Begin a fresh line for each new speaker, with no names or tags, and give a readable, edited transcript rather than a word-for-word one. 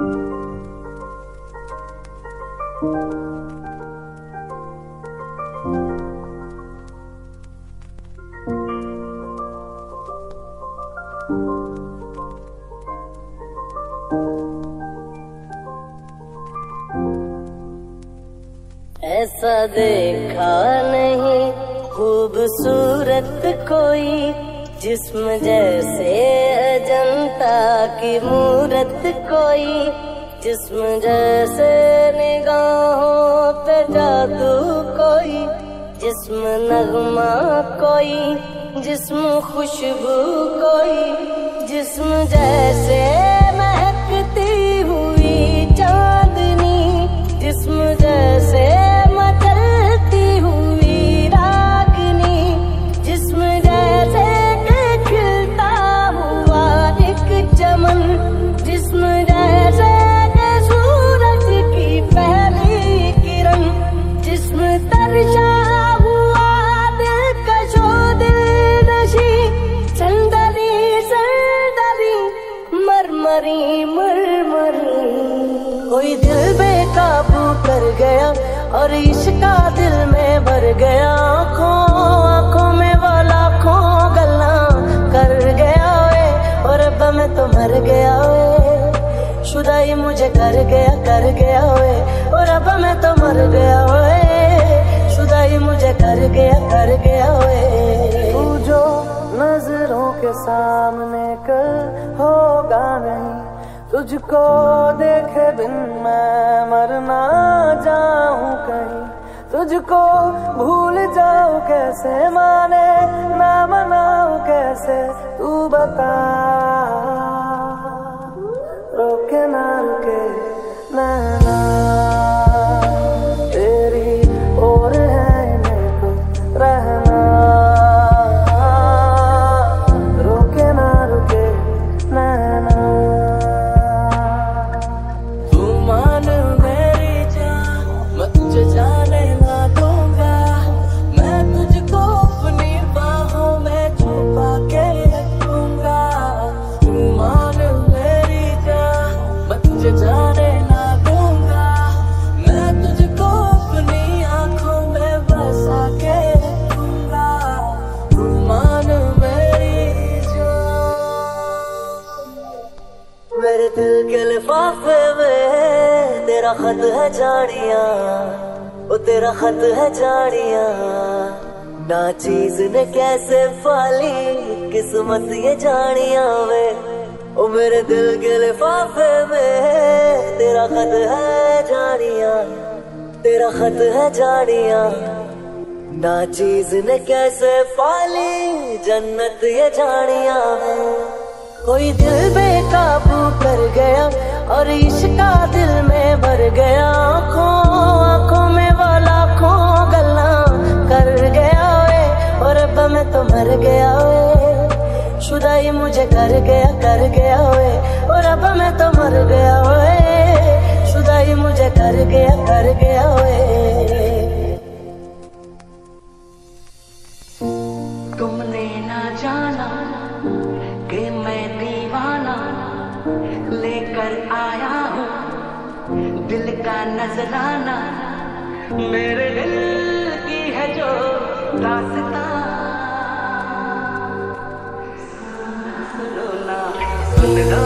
ऐसा देखा नहीं खूबसूरत कोई, जिस्म जैसे अजंता की मूरत कोई, जिस्म जैसे निगाहों पे जादू कोई, जिस्म नगमा कोई, जिस्म खुशबू कोई, जिस्म जैसे महकती हुई चांदनी, जिस्म जैसे मचलती हुई रागनी, जिस्म जैसे खिलता हुआ एक चमन, जिस्म जैसे सूरज की पहली किरण, जिस्म तरशा हुआ दिलकशो दिलनशी, संदरी संदरी मरमरी मरमरी। कोई दिल बेकाबू कर गया और इश्का दिल में भर गया, आँखों में वो लाखों गल्ला कर गया वे, और अब मैं तो मर गया वे, शुदाई मुझे कर गया वे, और अब मैं तो मर गया वे, शुदाई मुझे कर गया वे।
तू जो नजरों के सामने कल होगा नहीं, तुझको देखे बिन मैं मर ना जाऊं कहीं, तुझको भूल जाऊं कैसे, माने ना मनाऊं कैसे, तू बता। रोके ना रुके नैना तेरी ओर है इन्हें तो रहना, रोके ना रुके नैना।
तुझे जाने ना दूंगा, मैं तुझको अपनी बाहों में छुपा के रखूंगा, तू मान मेरी जान, मैं तुझे जाने ना दूंगा, मैं तुझको अपनी आंखों में बसा के रखूंगा, तू मान मेरी जान। मेरे दिल के लिफाफे में तेरा खत है जाड़ियाँ, ओ तेरा खत है जाड़ियाँ, ना चीज ने कैसे पाली किस्मत ये जाड़ियाँ वे, ओ मेरे दिल के लिफाफे में तेरा खत है जाड़ियाँ, तेरा खत है जाड़ियाँ, ना चीज ने कैसे पाली जन्नत ये जाड़ियाँ वे। कोई दिल बेकाबू कर गया और इश्का दिल में भर गया, आँखों में वो लाखों गल्ला कर गया वे, और अब मैं तो मर गया वे, शुदाई मुझे कर गया वे, और अब मैं तो मर गया वे, शुदाई मुझे कर गया वे।
तुमने ना जाना कि मैं दीवाना लेकर आया हूँ दिल का नजराना, मेरे दिल की है जो दास्तां, सुनो ना सुन लो